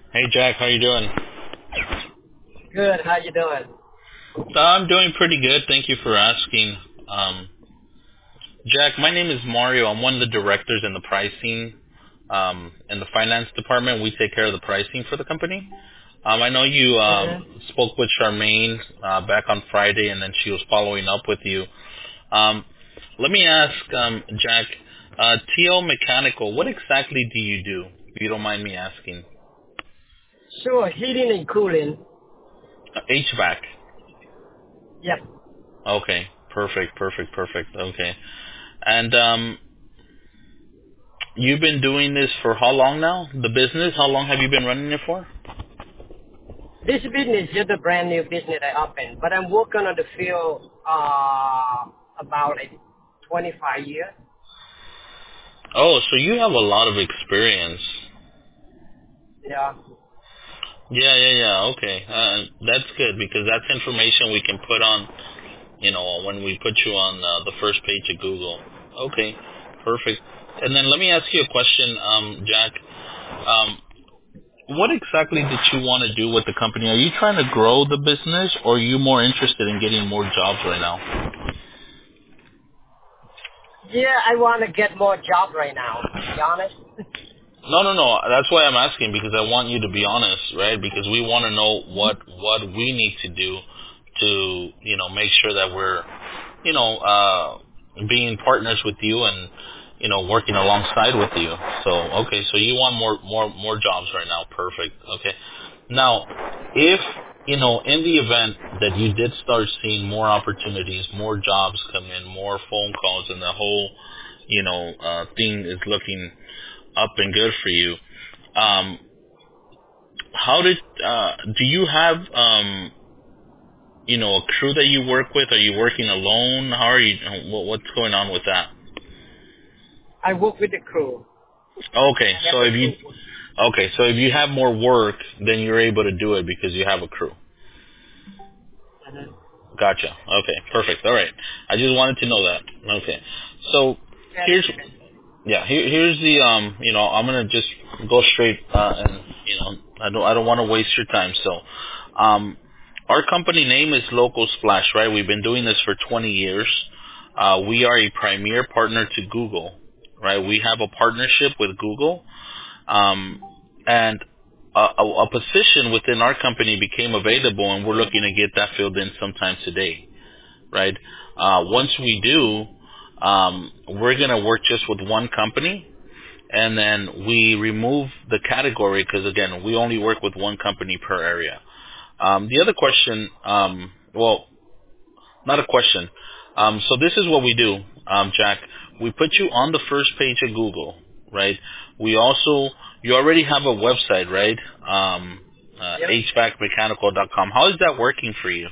Hey Jack, how you doing? Good. How you doing? I'm doing pretty good. Thank you for asking. Jack, my name is Mario. I'm one of the directors in the pricing in the finance department. We take care of the pricing for the company. I know you hmm spoke with Charmaine back on Friday, and then she was following up with you. Um, Let me ask, Jack, TL Mechanical, what exactly do you do, if you don't mind me asking? Sure. Heating and cooling. HVAC. Yep. Okay, perfect. Okay. And you've been doing this for how long now? The business? How long have you been running it for? This business is just a brand new business I opened, but I'm working on the field about like 25 years. Oh, so you have a lot of experience. Yeah. Yeah. Okay, that's good because that's information we can put on, when we put you on the first page of Google. Okay, perfect. And then let me ask you a question, Jack. Um, what exactly did you want to do with the company? Are you trying to grow the business, or are you more interested in getting more jobs right now? Yeah, I want to get more job right now, to be honest. No. That's why I'm asking because I want you to be honest, right? Because we want to know what we need to do to make sure that we're being partners with you and working alongside with you. So okay, so you want more jobs right now. Perfect. Okay. Now, if in the event that you did start seeing more opportunities, more jobs come in, more phone calls, and the whole thing is looking up and good for you. Um, how did do you have a crew that you work with? Are you working alone? How are you? What's going on with that? I work with the crew. Okay, I have so the if you crew. have more work, then you're able to do it because you have a crew. Mhm. Gotcha. Okay, perfect. All right. I just wanted to know that. Okay. So That's here's good. here's the I'm gonna just go straight and I don't want to waste your time. So our company name is Local Splash, right? We've been doing this for 20 years. We are a premier partner to Google, right? We have a partnership with Google, and a position within our company became available, and we're looking to get that filled in sometime today, right? Once we do, we're going to work just with one company, and then we remove the category because, again, we only work with one company per area. The other question, well, not a question. So this is what we do, Jack. We put you on the first page of Google, right? We also, you already have a website, right? Yep. HVACmechanical.com. How is that working for you?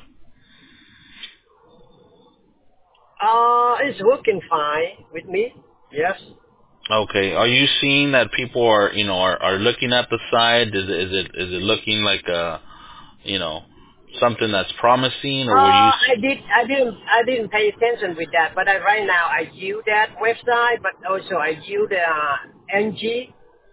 It's working fine with me. Yes. Okay. Are you seeing that people are looking at the site? Is it looking like you know, something that's promising, or were you? I didn't pay attention with that, but right now I use that website, but also I use the NG.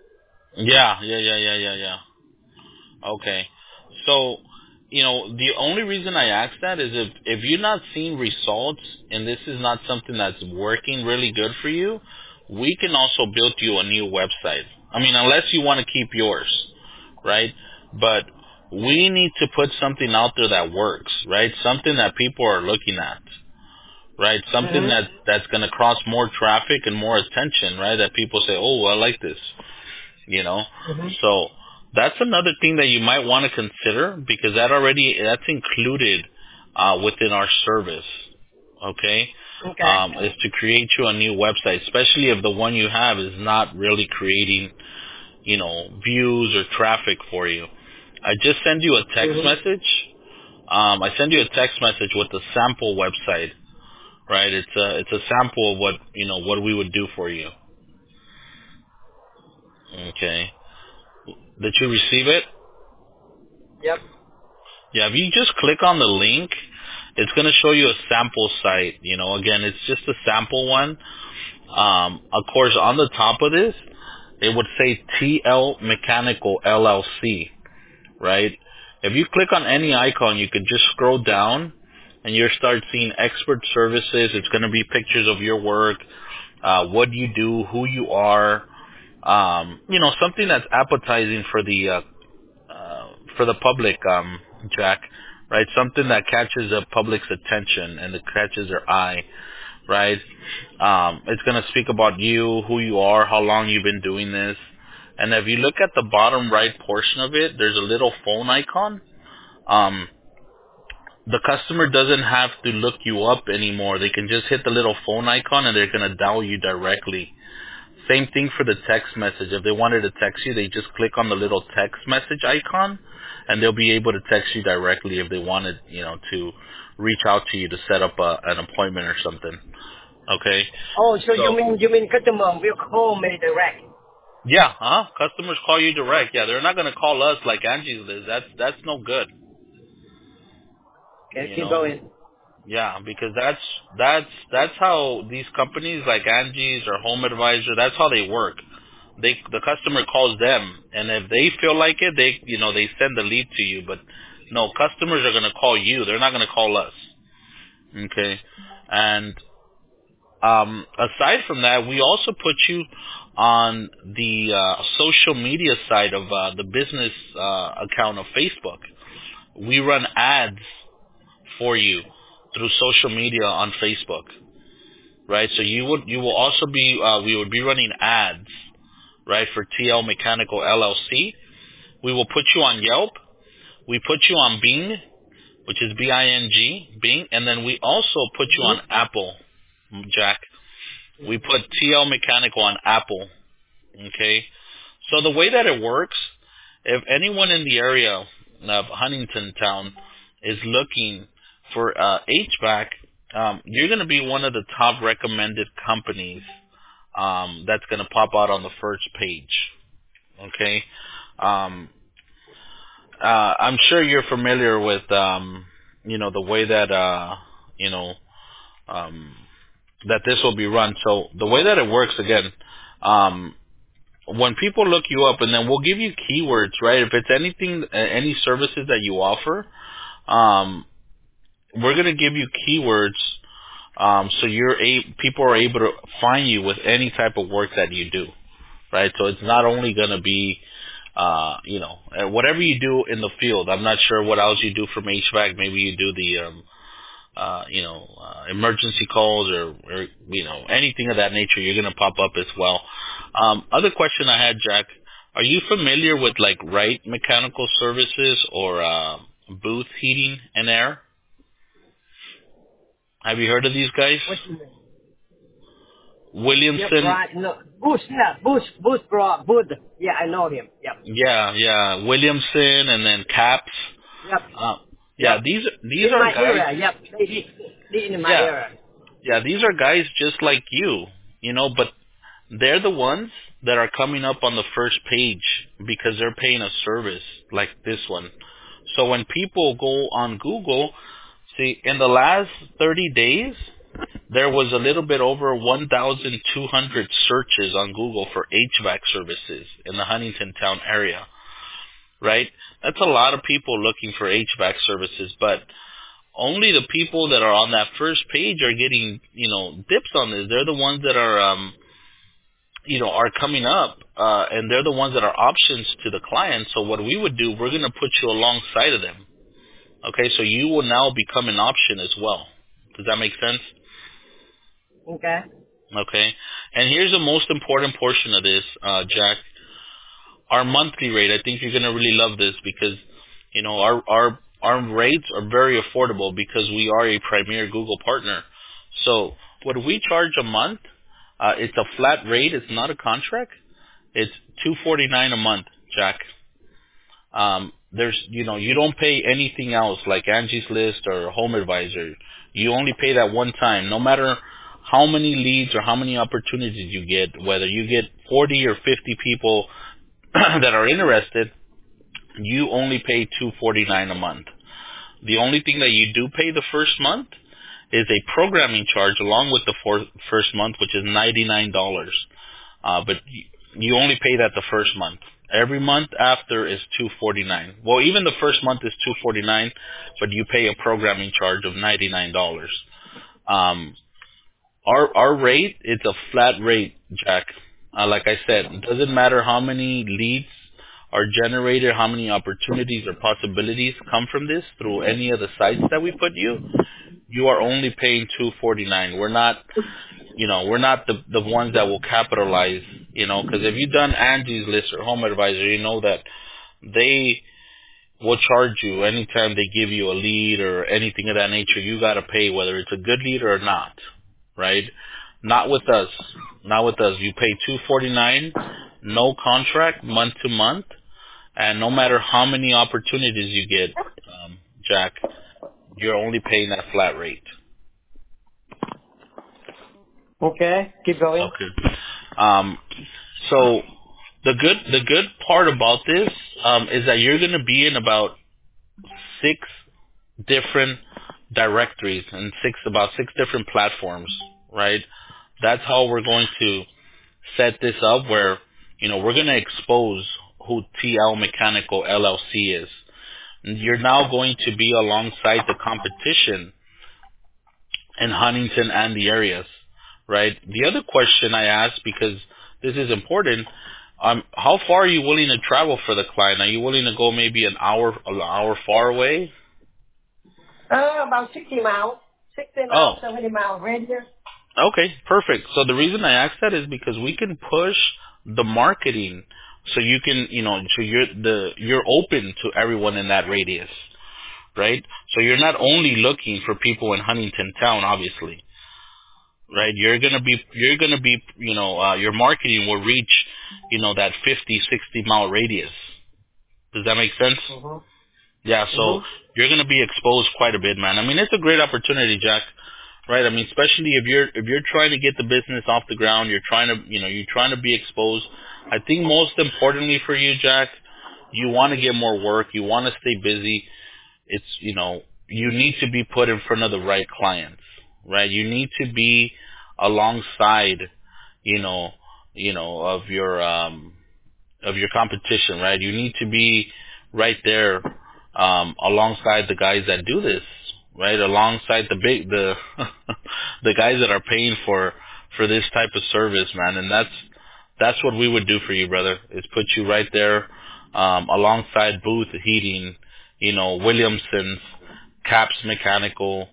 Yeah. Okay. So, the only reason I ask that is if you're not seeing results and this is not something that's working really good for you, we can also build you a new website. I mean, unless you want to keep yours, right? But we need to put something out there that works, right? Something that people are looking at, right? Something Mhm. that's going to cross more traffic and more attention, right? That people say, "Oh, I like this." you know Mhm. so that's another thing that you might want to consider because that's included within our service. Okay. Okay. Is to create you a new website, especially if the one you have is not really creating views or traffic for you. I just send you a text Mhm. message. I send you a text message with a sample website, right? It's a sample of what we would do for you. Okay. Did you receive it? Yep. Yeah, if you just click on the link, it's going to show you a sample site. Again, it's just a sample one. Of course, on the top of this, it would say TL Mechanical LLC, right? If you click on any icon, you could just scroll down and you'll start seeing expert services. It's going to be pictures of your work, what you do, who you are, something that's appetizing for the public, Jack, right? Something that catches the public's attention and it catches their eye, right? It's going to speak about you, who you are, how long you've been doing this. And if you look at the bottom right portion of it, there's a little phone icon. The customer doesn't have to look you up anymore. They can just hit the little phone icon and they're going to dial you directly. Same thing for the text message. If they wanted to text you, they just click on the little text message icon and they'll be able to text you directly if they wanted, to reach out to you to set up an appointment or something. Okay? Oh, so you mean customer will call me direct? Yeah, customers call you direct. Yeah, they're not going to call us like Angie's Liz. That's no good. Okay, keep going. Yeah, because that's how these companies like Angie's or Home Advisor, that's how they work. The customer calls them, and if they feel like it, they send the lead to you. But no, customers are going to call you. They're not going to call us. Okay, and aside from that, we also put you on the social media side of the business account of Facebook. We run ads for you through social media on Facebook, right? So you will also be we would be running ads, right, for TL Mechanical LLC. We will put you on Yelp. We put you on Bing, which is Bing, Bing, and then we also put you on Apple, Jack. We put TL Mechanical on Apple, okay? So the way that it works, if anyone in the area of Huntington Town is looking for HVAC, you're going to be one of the top recommended companies that's going to pop out on the first page, okay? I'm sure you're familiar with, the way that, that this will be run. So the way that it works, again, when people look you up, and then we'll give you keywords, right? If it's anything, any services that you offer, we're going to give you keywords, so people are able to find you with any type of work that you do, right? So it's not only going to be, whatever you do in the field. I'm not sure what else you do from HVAC. Maybe you do the, emergency calls or anything of that nature. You're going to pop up as well. Other question I had, Jack, are you familiar with like Wright Mechanical Services or Booth Heating and Air? Have you heard of these guys? Williamson. Yep, right. No, Booth. Yeah, I know him. Yep. Yeah. Williamson and then Caps. Yep. Yeah, yep. these in are my guys. Area. Yep. They in my area. Yeah, these are guys just like you, but they're the ones that are coming up on the first page because they're paying a service like this one. So when people go on Google, see, in the last 30 days, there was a little bit over 1,200 searches on Google for HVAC services in the Huntington Town area, right? That's a lot of people looking for HVAC services, but only the people that are on that first page are getting, dips on this. They're the ones that are, are coming up, and they're the ones that are options to the client. So what we would do, we're going to put you alongside of them. Okay, so you will now become an option as well. Does that make sense? Okay. Okay. And here's the most important portion of this, Jack. Our monthly rate. I think you're going to really love this because, our rates are very affordable because we are a premier Google partner. So what we charge a month, it's a flat rate. It's not a contract. It's $249 a month, Jack. You don't pay anything else like Angie's List or Home Advisor. You only pay that one time. No matter how many leads or how many opportunities you get, whether you get 40 or 50 people that are interested, you only pay $249 a month. The only thing that you do pay the first month is a programming charge along with the first month, which is $99. But you only pay that the first month. Every month after is $249. Well, even the first month is $249, but you pay a programming charge of $99. Um, our rate, it's a flat rate, Jack. Like I said, it doesn't matter how many leads are generated, how many opportunities or possibilities come from this through any of the sites that we put you. You are only paying $249. We're not the ones that will capitalize, because if you've done Angie's List or Home Advisor, you know that they will charge you anytime they give you a lead or anything of that nature. You got to pay whether it's a good lead or not, right? Not with us. Not with us. You pay $249, no contract, month to month, and no matter how many opportunities you get, Jack, you're only paying that flat rate. Okay, keep going. Okay. So the good part about this is that you're going to be in about 6 different directories and about six different platforms, right? That's how we're going to set this up, where we're going to expose who TL Mechanical LLC is. And you're now going to be alongside the competition in Huntington and the areas, right? The other question I asked, because this is important, how far are you willing to travel for the client? Are you willing to go maybe an hour far away? About 60 miles. 60 miles, 70 miles radius. Okay, perfect. So the reason I asked that is because we can push the marketing so you can, so you're open to everyone in that radius, right? So you're not only looking for people in Huntington Town, obviously, right? You're gonna be, your marketing will reach, that 50, 60 mile radius. Does that make sense? Mm-hmm. Yeah. So you're gonna be exposed quite a bit, man. I mean, it's a great opportunity, Jack. Right. I mean, especially if you're trying to get the business off the ground, you're trying to be exposed. I think most importantly for you, Jack, you want to get more work. You want to stay busy. It's, you need to be put in front of the right clients, right? You need to be alongside, of your competition, right? You need to be right there, alongside the guys that do this, right? Alongside the the guys that are paying for this type of service, man. And that's what we would do for you, brother, is put you right there, alongside Booth Heating, Williamson's, Caps Mechanical,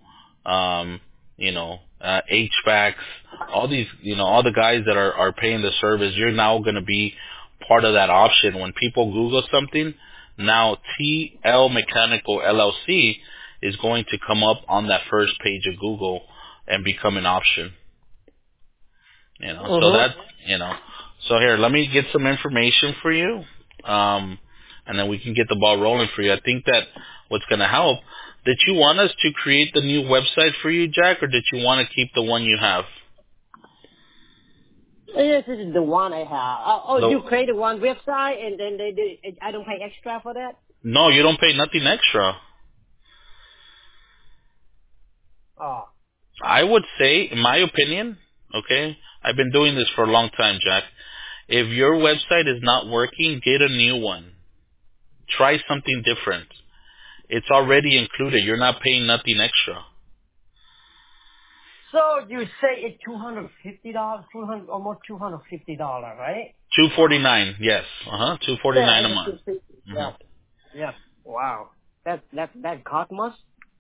HVACs, all these, all the guys that are paying the service. You're now going to be part of that option. When people Google something, now TL Mechanical LLC is going to come up on that first page of Google and become an option. So that's, so here, let me get some information for you, and then we can get the ball rolling for you. I think that what's going to help, did you want us to create the new website for you, Jack, or did you want to keep the one you have? Yes, this is the one I have. You created one website and then I don't pay extra for that? No, you don't pay nothing extra. Oh. I would say, in my opinion, okay, I've been doing this for a long time, Jack. If your website is not working, get a new one. Try something different. It's already included. You're not paying nothing extra. So you say it's $250, almost $250, right? $249, yes. $249 a month. Yeah. Yeah. Wow. That cost much?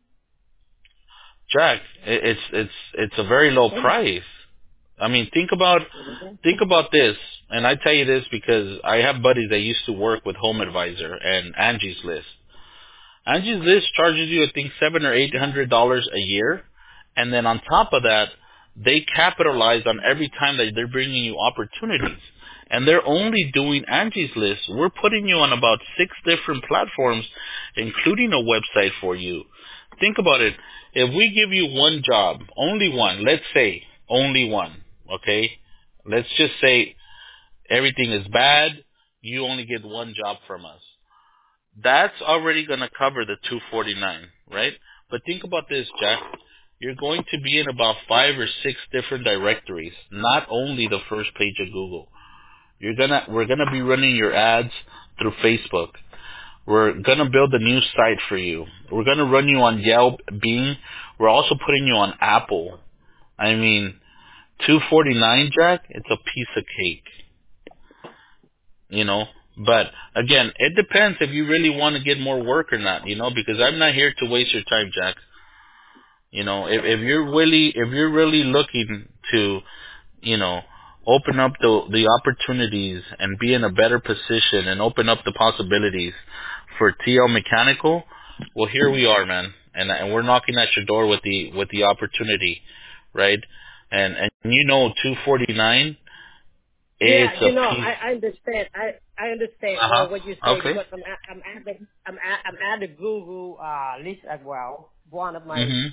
Jack, it's a very low price. I mean, think about this, and I tell you this because I have buddies that used to work with Home Advisor and Angie's List. Angie's List charges you, I think, $700 or $800 a year, and then on top of that, they capitalize on every time that they're bringing you opportunities. And they're only doing Angie's List. We're putting you on about 6 different platforms, including a website for you. Think about it. If we give you one job, only one, let's say only one, okay? Let's just say everything is bad, you only get one job from us. That's already going to cover the $249, right? But think about this, Jack. You're going to be in about 5 or 6 different directories, not only the first page of Google. We're gonna be running your ads through Facebook. We're gonna build a new site for you. We're gonna run you on Yelp, Bing. We're also putting you on Apple. I mean, $249, Jack. It's a piece of cake, you know. But again, it depends if you really want to get more work or not, you know. Because I'm not here to waste your time, Jack. You know, if you're really looking to, you know, open up the opportunities and be in a better position and open up the possibilities for TL Mechanical, well, here we are, man, and we're knocking at your door with the opportunity, right? And you know, 249, Yeah, it's a piece. I understand. I understand Uh what you huh. say Okay. because I'm at the Google list as well. One of Mhm.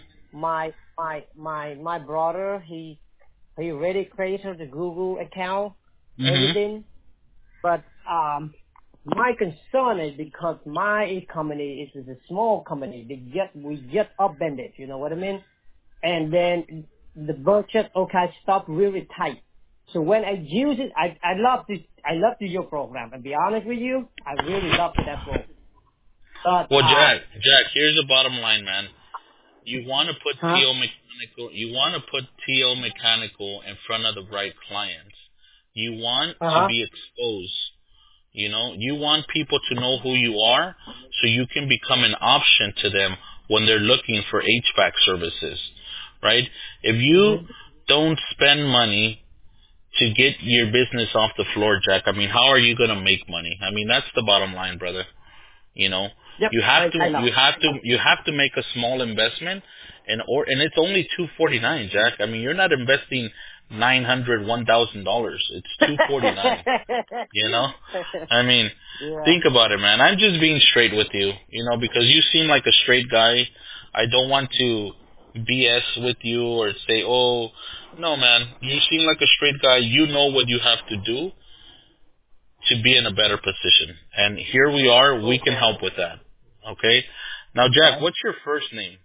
my brother, he already created the Google account, Mhm. everything. But my concern is because my company is a small company. We just upended, you know what I mean? And then the budget stop really tight. So when I use it, I love your program. And be honest with you, I really love that program. But Well, Jack, here's the bottom line, man. You want to put huh? TO Mechanical. You want to put TO Mechanical in front of the right clients. You want Uh to huh. be exposed. You know, you want people to know who you are, so you can become an option to them when they're looking for HVAC services, right? If you Mm-hmm. don't spend money to get your business off the floor, Jack, I mean, how are you going to make money? I mean, that's the bottom line, brother. You know, Yep. you have to I know. make a small investment, and it's only $249, Jack. I mean, you're not investing $901,000. It's $249. You know, I mean, Yeah. think about it, man. I'm just being straight with you, you know, because you seem like a straight guy. I don't want to BS with you or say, oh, no, man. You seem like a straight guy. You know what you have to do to be in a better position. And here we are. We can Okay. help with that. Okay? Now, Jack, Okay. what's your first name?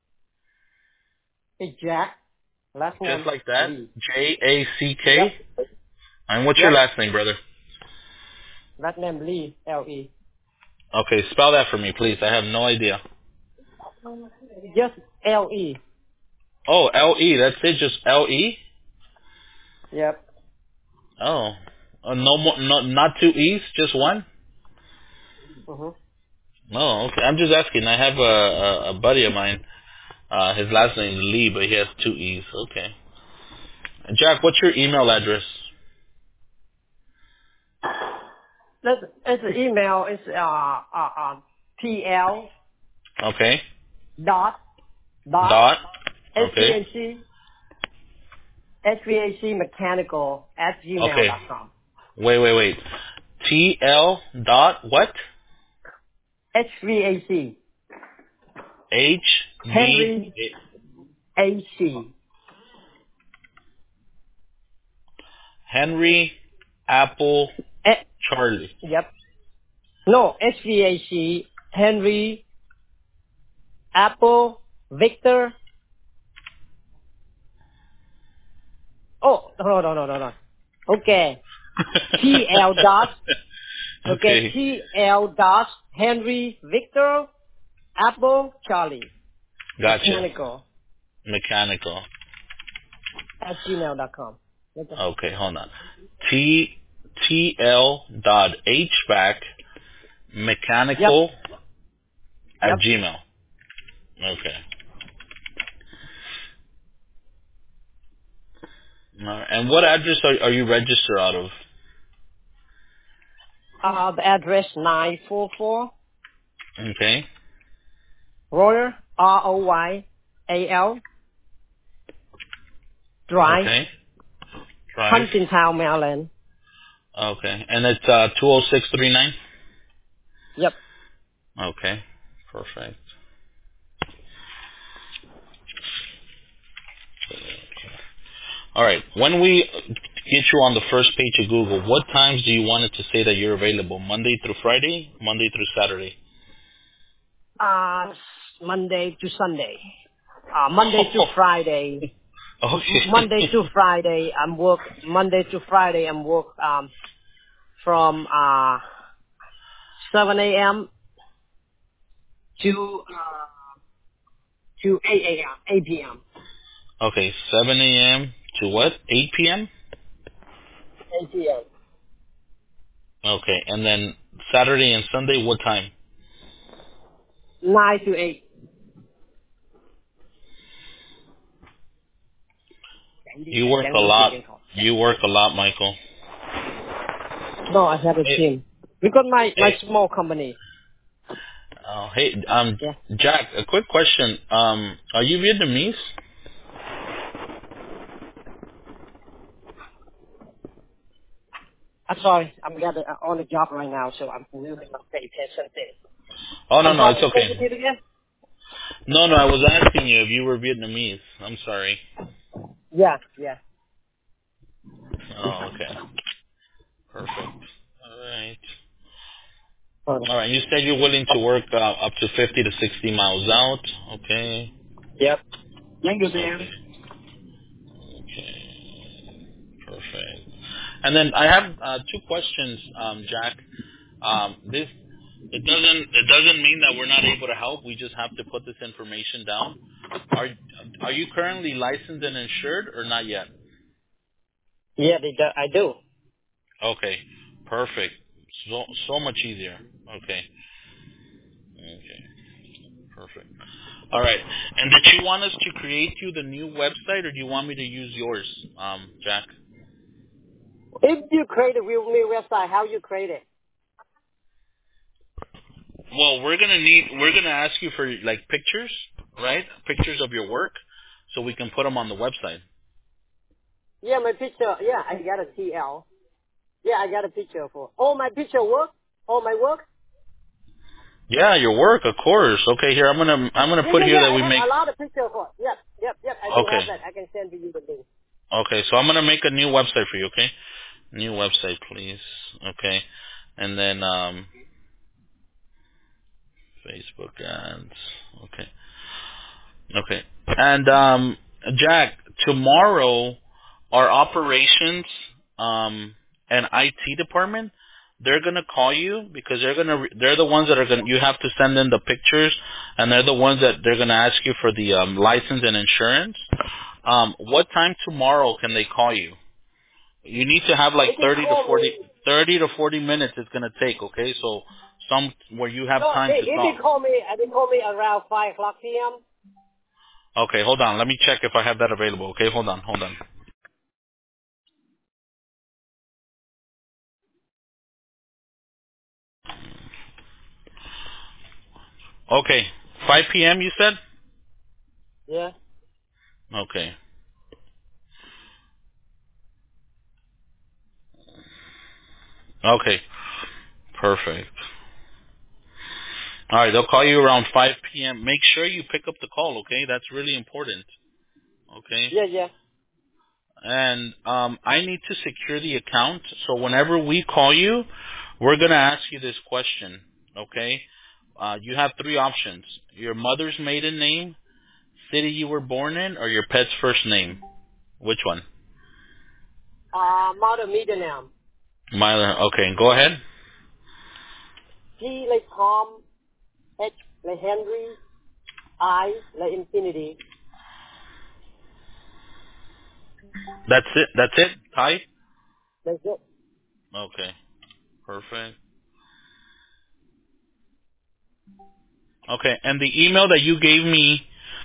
Hey Jack. Last Just name like that? Lee. Jack? Yep. And what's your Yep. last name, brother? Last name Lee. L-E. Okay, spell that for me, please. I have no idea. Just L-E. Oh, L-E. That's it, just L-E? Yep. Oh. No more, not two E's, just one? Mm-hmm. Oh, okay. I'm just asking. I have a buddy of mine. His last name is Lee, but he has two E's. Okay. Jack, what's your email address? It's an email. It's TL Okay. dot Dot. Okay. HVAC mechanical at gmail Okay. dot com. Wait. TL dot what? HVAC H V Henry AC. Henry Apple Eh, Charlie. yep. No, HVAC Henry Apple Victor. Oh, no. Okay. TL dot. Okay. Okay. TL dot Henry Victor Apple Charlie Gotcha. mechanical Mechanical. at gmail dot com. Okay. Okay, hold on. TL dot HVAC Yep. mechanical at Yep. Gmail. Okay. All right. And what address are you registered out of? The address 944 Okay. Royal Royal Drive, Okay. Drive. Huntingtown, Maryland. Okay. And it's 20639? Yep. Okay. Perfect. All right. When we get you on the first page of Google, what times do you want it to say that you're available? Monday through Friday? Monday through Saturday? Uh, Monday to Sunday. Monday to Friday. Okay. Monday to Friday I'm work. Monday to Friday I'm work. from 7 a.m. to 8 a.m. 8 p.m. Okay, 7 a.m. to what? 8 p.m. 8 p.m. Okay, and then Saturday and Sunday, what time? 9 to 8. You work a lot. You work a lot, Michael. No, I have a Hey, team. Because my hey, small company. hey, Yeah. Jack, a quick question. Are you Vietnamese? I'm sorry. I'm on the job right now, so I'm really not paying attention. Oh, no, I'm no, sorry. it's Say okay. it again. No, no, I was asking you if you were Vietnamese. I'm sorry. Yeah, yeah. Oh, okay. Perfect. All right. Hold on. All right. You said you're willing to work up to 50 to 60 miles out. Okay. Yep. Thank you, Dan. Okay. Okay. Perfect. And then I have two questions, Jack. This it doesn't mean that we're not able to help. We just have to put this information down. Are you currently licensed and insured or not yet? Yeah, I do. Okay. Perfect. So much easier. Okay. Okay. Perfect. All right. And did you want us to create you the new website, or do you want me to use yours, Jack? If you create a real new website, how you create it? Well, we're gonna ask you for like pictures, right? Pictures of your work, so we can put them on the website. Yeah, my picture. Yeah, I got a TL. Yeah, I got a picture for. All my picture work. All my work. Yeah, your work, of course. Okay, here I'm gonna Yeah, put yeah, here yeah. that I we have make. a lot of picture for. Yep, yep, yep. I do have Okay, that. I can send to you the link. okay. So I'm gonna make a new website for you. Okay, new website, please. Okay, and then Facebook ads. Okay. Okay. And Jack, tomorrow our operations and IT department, they're gonna call you because they're the ones that are gonna you have to send in the pictures, and they're the ones that they're gonna ask you for the license and insurance. What time tomorrow can they call you? You need to have like They can call me. 30 to 40 minutes it's gonna take. Okay, so some where you have No, time to if talk. they call me around 5 o'clock p.m. Okay, hold on. Let me check if I have that available. Okay, hold on, hold on. Okay, 5 p.m. you said? Yeah. Okay, okay, perfect. All right, they'll call you around 5 p.m. Make sure you pick up the call. Okay, that's really important. Okay, Yeah, yeah. and I need to secure the account. So whenever we call you, we're gonna ask you this question. Okay, you have three options: your mother's maiden name, city you were born in, or your pet's first name. Which one? Mother middle name. Myler. Okay, go ahead. T like Tom. H like Henry. I like infinity. That's it. That's it. Ty. That's it. Okay. Perfect. Okay. And the email that you gave me,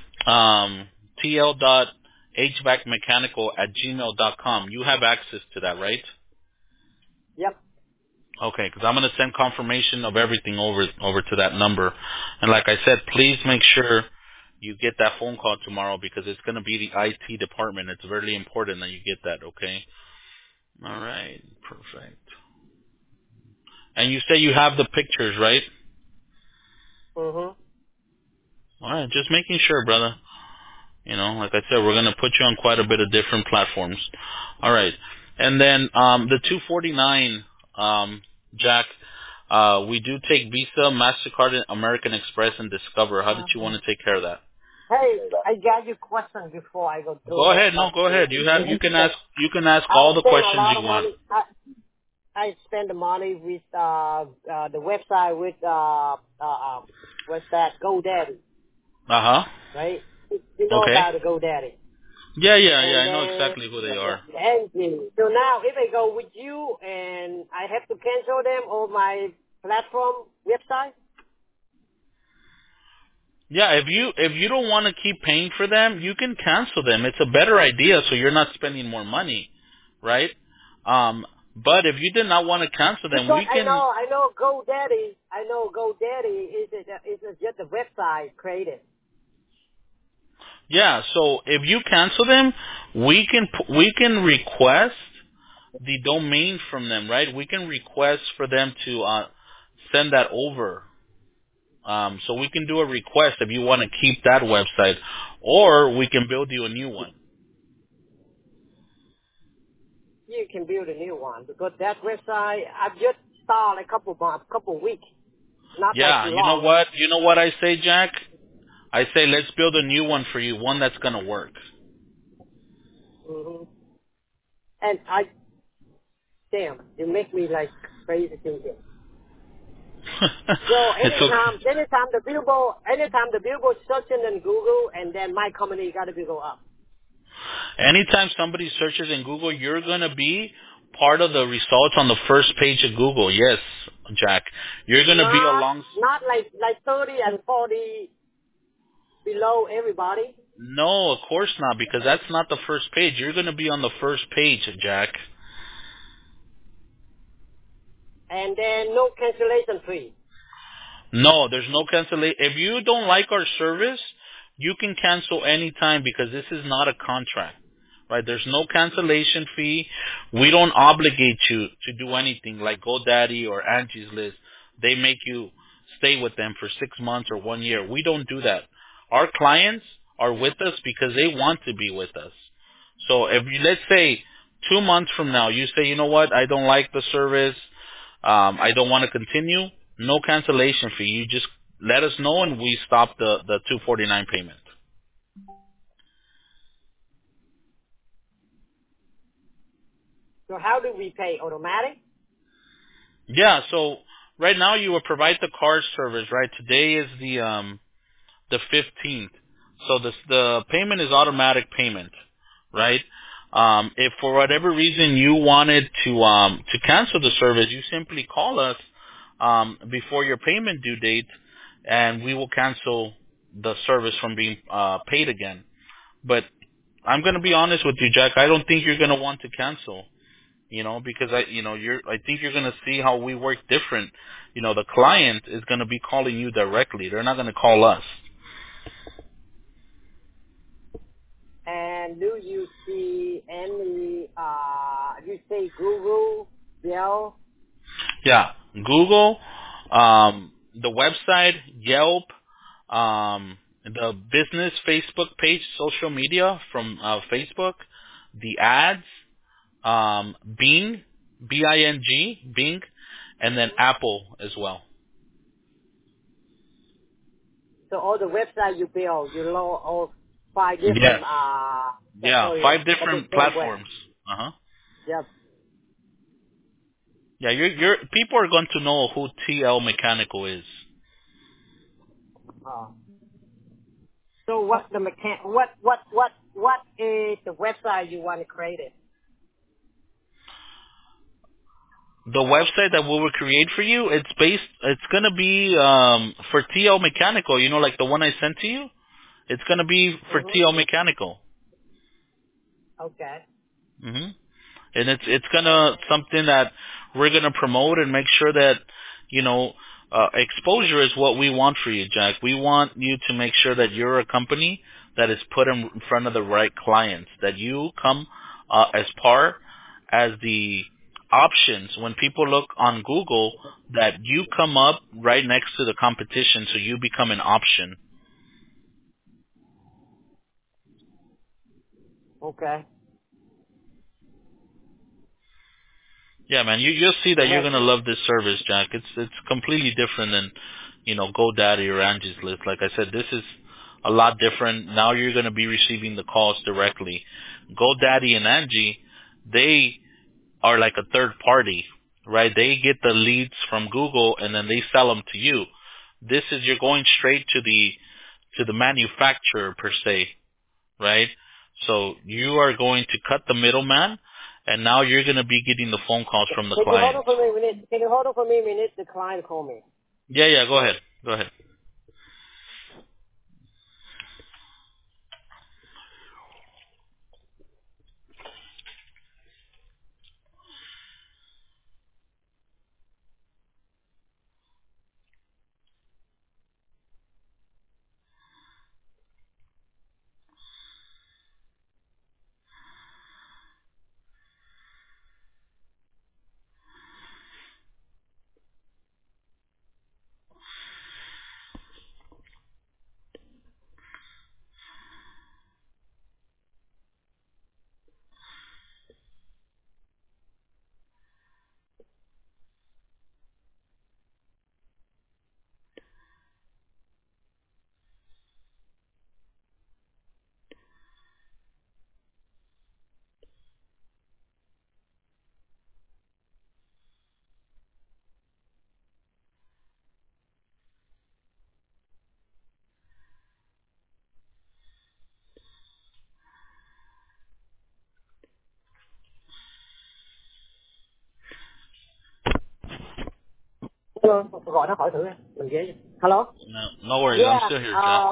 tl.hvacmechanical@gmail.com, you have access to that, right? Yep. Okay, because I'm going to send confirmation of everything over to that number. And like I said, please make sure you get that phone call tomorrow because it's going to be the IT department. It's very important that you get that, okay? All right. Perfect. And you say you have the pictures, right? Mhm. All right. Just making sure, brother. You know, like I said, we're going to put you on quite a bit of different platforms. All right. And then the 249, Jack, we do take Visa, MasterCard, American Express, and Discover. How did you want to take care of that? Hey, I got you question before I go through Go that. ahead. No, go ahead. You can ask all I the spend a questions lot you of want. money. I spend the money with the website with what's that, GoDaddy, right? You know Okay. about the GoDaddy. Yeah. And I know then exactly who they are. Angie. So now if I go with you and I have to cancel them on my platform website? Yeah, if you don't want to keep paying for them, you can cancel them. It's a better idea, so you're not spending more money, right? But if you did not want to cancel them, Because we can. I know GoDaddy is just a website created. Yeah, so if you cancel them, we can request the domain from them, right? We can request for them to send that over. So we can do a request if you want to keep that website, or we can build you a new one. You can build a new one because that website I've just started a couple weeks, not like Yeah, too you know long. what? You know what I say, Jack? I say let's build a new one for you, one that's gonna work. Hmm. And damn, you make me like crazy thinking. So It's okay. anytime the billboard searching in Google, and then my company got to go up. Anytime somebody searches in Google, you're gonna be part of the results on the first page of Google. Yes, Jack. You're gonna be along. Not like 30 and 40 below everybody, No, of course not, because that's not the first page. You're gonna be on the first page, Jack. and then no cancellation fee. No, there's no cancellation. If you don't like our service, you can cancel anytime because this is not a contract, right? There's no cancellation fee. We don't obligate you to do anything like GoDaddy or Angie's List. They make you stay with them for 6 months or 1 year. We don't do that. Our clients are with us because they want to be with us. So if you, let's say 2 months from now, you say, you know what, I don't like the service, I don't want to continue, no cancellation fee. You just let us know and we stop the $249 payment. So how do we pay? Automatic? Yeah, so right now you will provide the card service, right? Today is the 15th. So the payment is automatic payment, right? If for whatever reason you wanted to cancel the service, you simply call us before your payment due date, and we will cancel the service from being paid again. But I'm going to be honest with you, Jack. I don't think you're going to want to cancel. Because I think you're going to see how we work different. The client is going to be calling you directly. They're not going to call us. And do you see any, you say Google, Yelp? Yeah, Google, the website, Yelp, the business Facebook page, social media from Facebook, the ads, Bing, Bing, Bing, and then Apple as well. So all the website you build, you know, all 5 Yes. different, Yeah, so 5 on the different same web. platforms. Uh huh. Yep. Yeah, you're people are going to know who TL Mechanical is. Uh, so what is the website you want to create it? The website that we will create for you, it's going to be for TL Mechanical, like the one I sent to you. It's going to be for Mm-hmm. TL Mechanical. Okay. hmm And it's going to something that we're going to promote and make sure that, exposure is what we want for you, Jack. We want you to make sure that you're a company that is put in front of the right clients, that you come as par as the options when people look on Google, that you come up right next to the competition, so you become an option. Okay. Yeah, man, you'll see that you're Well, gonna love this service, Jack. It's completely different than, GoDaddy or Angie's List. Like I said, this is a lot different. Now you're gonna be receiving the calls directly. GoDaddy and Angie, they are like a third party. right? They get the leads from Google and then they sell them to you. This is you're going straight to the manufacturer per se, right? So you are going to cut the middleman, and now you're going to be getting the phone calls from the Can you hold on clients. for me a minute? Can you hold on for me a minute? The client called me. Yeah, yeah. Go ahead. Go ahead. Hello, gọi nó hỏi thử nha. Mình ghé. Hello? No, no worries. I'm Yeah, still here, Jack.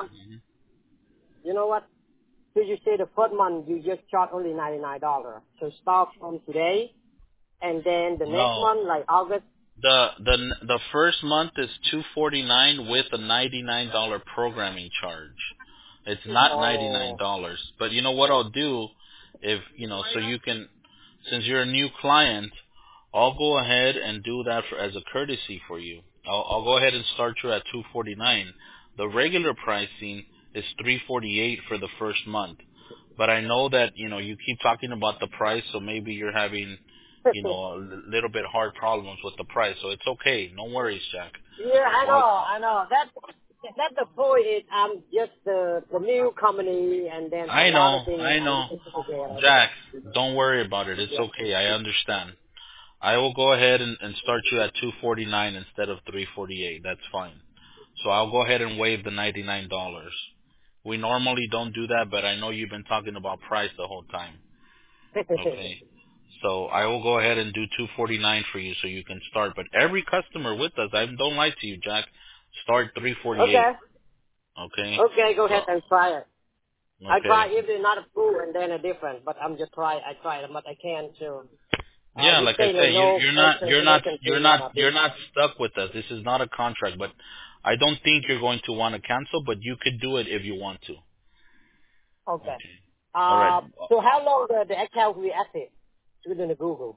you know what? So you say the first month you just charge only $99. So start from today, and then the next No, month, like August. the first month is $249 with a $99 programming charge. It's not Oh, $99. But you know what I'll do, if so you can, since you're a new client, I'll go ahead and do that as a courtesy for you. I'll go ahead and start you at $249. The regular pricing is $348 for the first month. But I know that you keep talking about the price, so maybe you're having a little bit hard problems with the price. So it's okay. No worries, Jack. yeah, I So know, I know. That's the point. Is I'm just the new company, and then a lot of things. I know. Jack, don't worry about it. It's okay. I understand. I will go ahead and start you at 249 instead of 348. That's fine. So I'll go ahead and waive the $99. We normally don't do that, but I know you've been talking about price the whole time. Okay. So I will go ahead and do 249 for you so you can start. But every customer with us, I don't lie to you, Jack, start 348. Okay, Okay. okay, go ahead So and try it. I try okay. if they're not approved and then a different, but I'm just try. I try as much I can to. Yeah, We like I say say, no cancellation fee on a you're big. not stuck with us. This is not a contract, but I don't think you're going to want to cancel, but you could do it if you want to. Okay. Okay. All right. So how long the account will be active within the Google?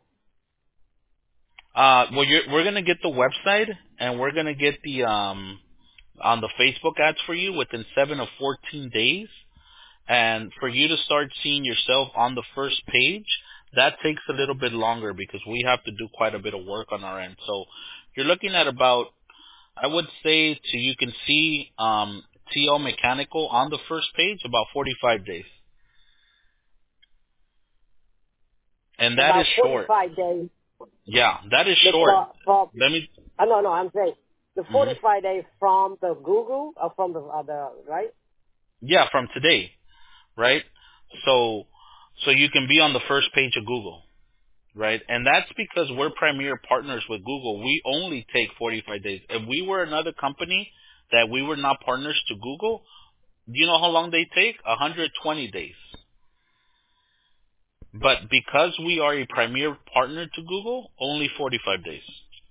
Well, we're gonna get the website and we're gonna get the on the Facebook ads for you within 7 to 14 days. And for you to start seeing yourself on the first page, that takes a little bit longer because we have to do quite a bit of work on our end. So you're looking at about, I would say, to you can see TL Mechanical on the first page about 45 days, and that is About short. 45 days. Yeah, that is The short. from Let me. no, I'm saying the Mhm. 45 days from the Google or from the other, right? Yeah, from today, right? So, so you can be on the first page of Google. Right? And that's because we're premier partners with Google. We only take 45 days. If we were another company that we were not partners to Google, do you know how long they take? 120 days. But because we are a premier partner to Google, only 45 days.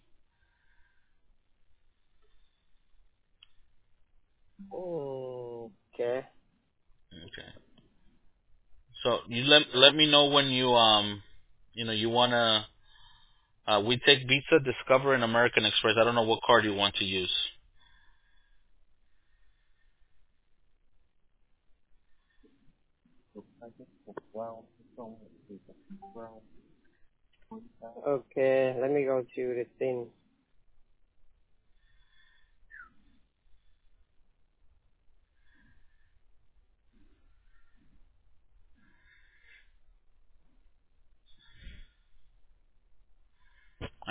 Okay. Okay. So you let me know when you wanna we take Visa, Discover, and American Express. I don't know what card you want to use. Okay, let me go to the thing.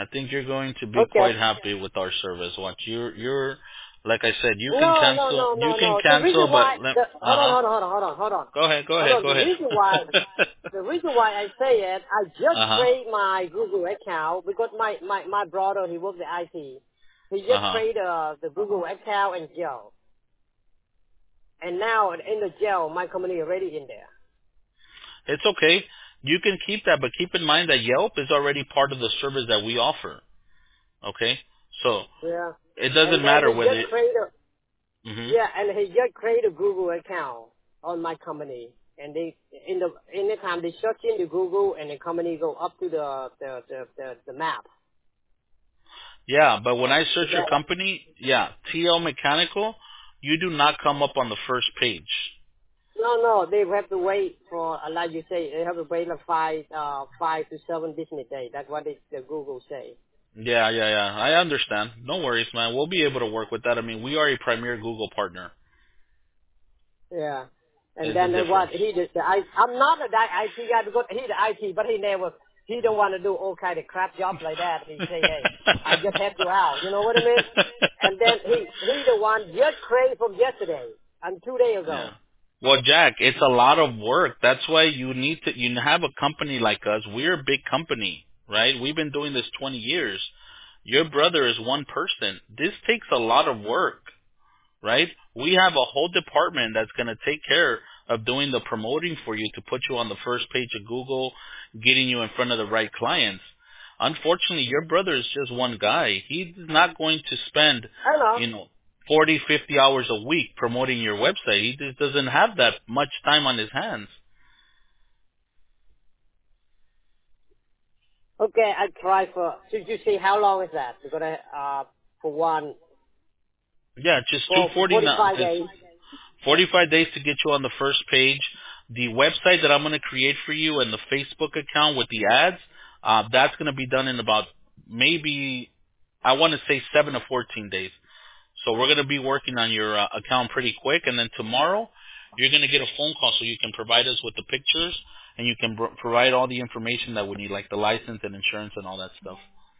I think you're going to be Okay. quite happy with our service. Watch, you're, like I said, you can No, no, cancel, no, you no, can no. The reason cancel, why, but let, hold on, uh-huh. hold on, hold on, hold on, hold on. Go ahead, go Hold ahead, on. go ahead. The reason why I say it, I just uh-huh, create my Google account because my brother, he works at IT. He just uh-huh. created the Google account in jail. And now in the jail, my company already in there. It's okay. You can keep that, but keep in mind that Yelp is already part of the service that we offer. Okay? So, Yeah. it And doesn't then matter he whether, just created, hmm yeah, and he just created a Google account on my company. And they, in the time they search into Google and the company go up to the map. yeah, but when I search your That, company, yeah, TL Mechanical, you do not come up on the first page. no, they have to wait for, like you say, they have to wait like 5 to 7 business days. That's what the Google say. Yeah, yeah, yeah. I understand. No worries, man. We'll be able to work with that. I mean, we are a premier Google partner. Yeah. And Is the then what difference. he did, I'm not a IT guy because he's the IT, but he don't want to do all kind of crap jobs like that. He say, hey, I just help you out. You know what I mean? And then he the one just created from yesterday and 2 days Yeah. ago. Well, Jack, it's a lot of work. That's why you have a company like us. We're a big company, right? We've been doing this 20 years. Your brother is one person. This takes a lot of work, right? We have a whole department that's going to take care of doing the promoting for you to put you on the first page of Google, getting you in front of the right clients. Unfortunately, your brother is just one guy. He's not going to spend, I know. 40, 50 hours a week promoting your website. He just doesn't have that much time on his hands. Okay, I try for. Should you see how long is that? Because for one, Yeah, just for 45 it's days. 45 days to get you on the first page. The website that I'm going to create for you and the Facebook account with the ads, that's going to be done in about maybe, I want to say 7 to 14 days. So we're going to be working on your account pretty quick, and then tomorrow you're going to get a phone call so you can provide us with the pictures and you can provide all the information that we need, like the license and insurance and all that stuff.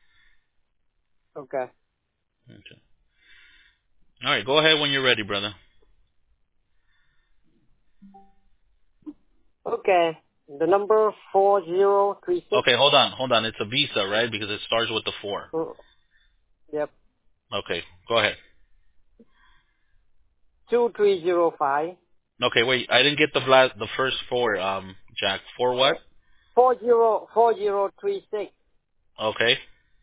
Okay. Okay. All right, go ahead when you're ready, brother. Okay. The number 4036. Okay, hold on. It's a Visa, right? Because it starts with the 4. Yep. Okay, go ahead. 2305. Okay, wait. I didn't get the first 4, Jack. 4 what? 4036. Okay.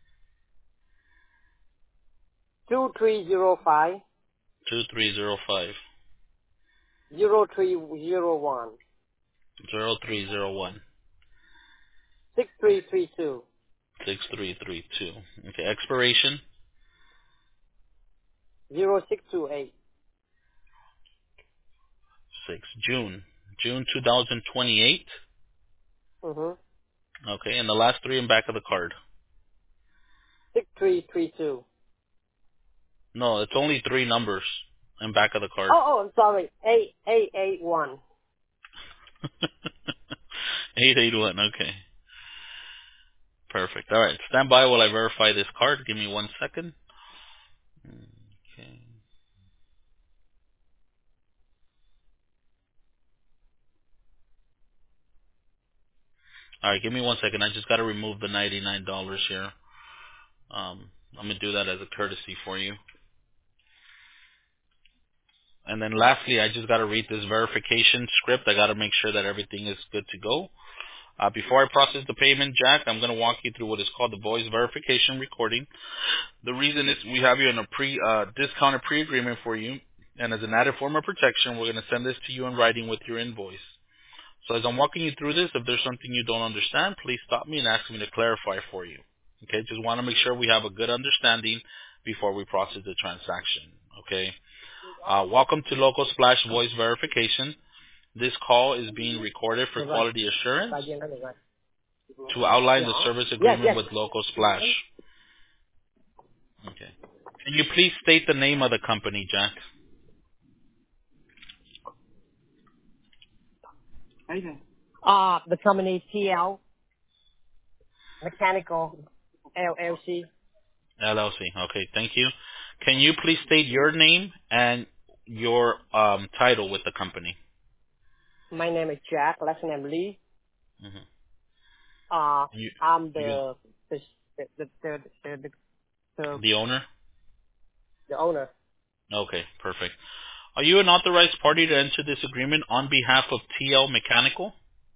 2305. 2305 0301. 0301 6332. 6332. Okay, expiration 0628. June 2028. Mm-hmm. Okay, and the last 3 in back of the card. 6332. No, it's only 3 numbers in back of the card. I'm sorry. 8881. 881. Okay, perfect. All right, stand by while I verify this card. Give me 1 second. Okay. All right, give me 1 second. I just got to remove the $99 here. I'm gonna do that as a courtesy for you. And then lastly, I just got to read this verification script. I got to make sure that everything is good to go. Before I process the payment, Jack, I'm going to walk you through what is called the voice verification recording. The reason is we have you in a discounted pre-agreement for you, and as an added form of protection, we're going to send this to you in writing with your invoice. So as I'm walking you through this, if there's something you don't understand, please stop me and ask me to clarify for you. Okay, just want to make sure we have a good understanding before we process the transaction. Okay. Welcome to Local Splash Voice Verification. This call is being recorded for Được rồi. quality assurance Tài viên đó được rồi. to outline the Nhỏ. service Yes, agreement yes. with Local Splash. Okay. Can you please state the name of the company, Jack? The company TL Mechanical. LLC. LLC. Okay, thank you. Can you please state your name and your title with the company? My name is Jack. Last name Lee. hmm You, I'm you, the the the the, the, the owner? the owner. Okay, perfect. Are you an authorized party to enter this agreement on behalf of TL Mechanical?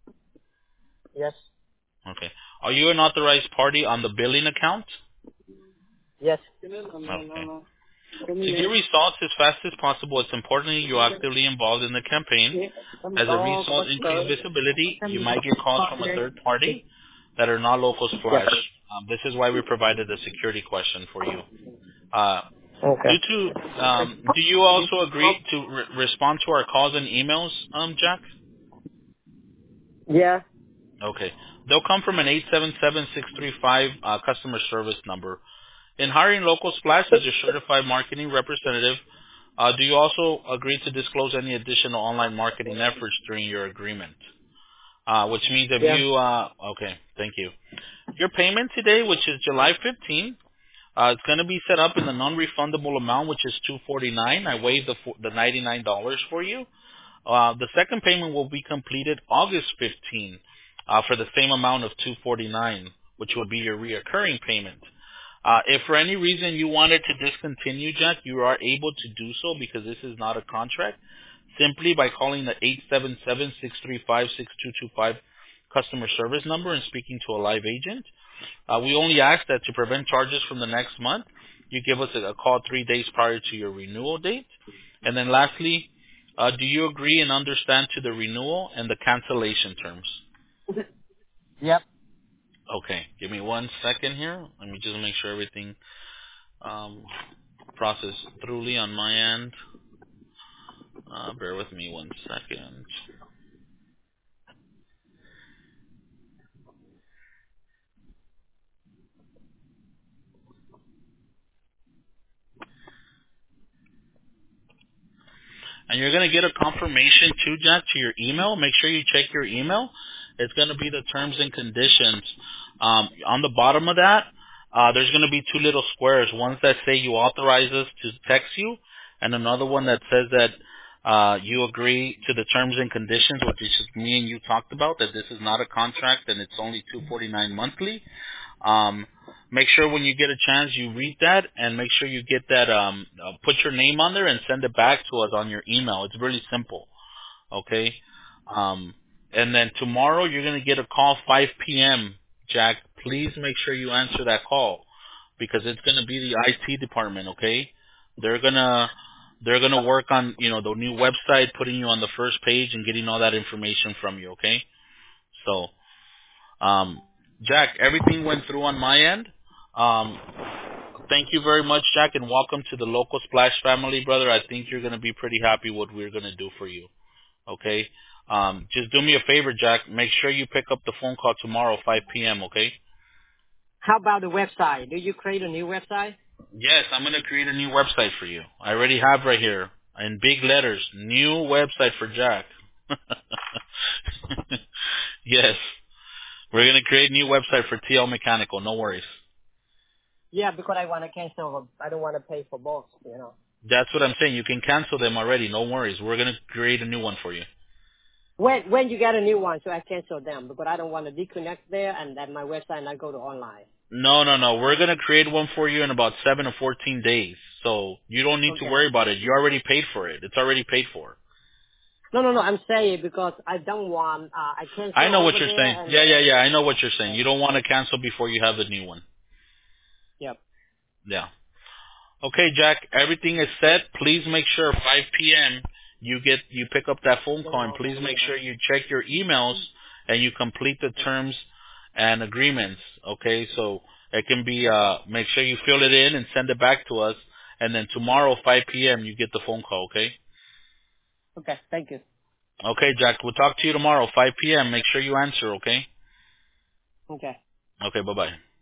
Yes. Okay. Are you an authorized party on the billing account? Yes. Okay. To get results as fast as possible, it's important that you actively involved in the campaign. As a result, increased visibility, you might get calls from a third party that are not local Yes. splash. This is why we provided the security question for you. Uh, Okay. do you also agree to respond to our calls and emails, Jack? Yeah. Okay. They'll come from an 877-635 customer service number. In hiring Local Splash as your certified marketing representative, do you also agree to disclose any additional online marketing efforts during your agreement? Which means if Yeah. you, okay, thank you. Your payment today, which is July 15th, it's going to be set up in the non-refundable amount, which is $249. I waived the $99 for you. The second payment will be completed August 15th for the same amount of $249, which will be your reoccurring payment. If for any reason you wanted to discontinue, Jack, you are able to do so because this is not a contract. Simply by calling the 877-635-6225 customer service number and speaking to a live agent. We only ask that to prevent charges from the next month, you give us a call 3 days prior to your renewal date. And then lastly, do you agree and understand to the renewal and the cancellation terms? Yep. Okay, give me 1 second here. Let me just make sure everything processed thoroughly on my end. Bear with me 1 second. And you're going to get a confirmation too, Jack, to your email. Make sure you check your email. It's going to be the terms and conditions. On the bottom of that, there's going to be two little squares. Ones that say you authorize us to text you, and another one that says that you agree to the terms and conditions, which is me and you talked about, that this is not a contract and it's only $249 monthly. Um, make sure when you get a chance you read that and make sure you get that, put your name on there and send it back to us on your email. It's really simple. Okay. And then tomorrow you're going to get a call 5 p.m. Jack, please make sure you answer that call because it's going to be the IT department. Okay. They're going to, work on, the new website, putting you on the first page and getting all that information from you. Okay. So, Jack, everything went through on my end. Um, thank you very much, Jack, and welcome to the Local Splash family, brother. I think you're going to be pretty happy what we're going to do for you. Okay? Just do me a favor, Jack. Make sure you pick up the phone call tomorrow, 5 p.m., okay? How about the website? Do you create a new website? Yes, I'm going to create a new website for you. I already have right here in big letters, new website for Jack. Yes. We're going to create a new website for TL Mechanical. No worries. Yeah, because I want to cancel. I don't want to pay for both. That's what I'm saying. You can cancel them already. No worries. We're going to create a new one for you. When you get a new one, so I cancel them because I don't want to disconnect there and then my website and I go to online. No. We're going to create one for you in about 7 to 14 days. So you don't need to Okay. worry about it. You already paid for it. It's already paid for. No. I'm saying because I don't want. I I cancel know what over you're there saying. and then. Yeah. I know what you're saying. You don't want to cancel before you have the new one. Yep. Yeah. Okay, Jack. Everything is set. Please make sure 5 p.m. you pick up that phone call, and please make sure you check your emails and you complete the terms and agreements. Okay, so it can be make sure you fill it in and send it back to us, and then tomorrow 5 p.m. you get the phone call. Okay. Okay. Thank you. Okay, Jack. We'll talk to you tomorrow 5 p.m. Make sure you answer. Okay. Okay. Okay. Bye bye.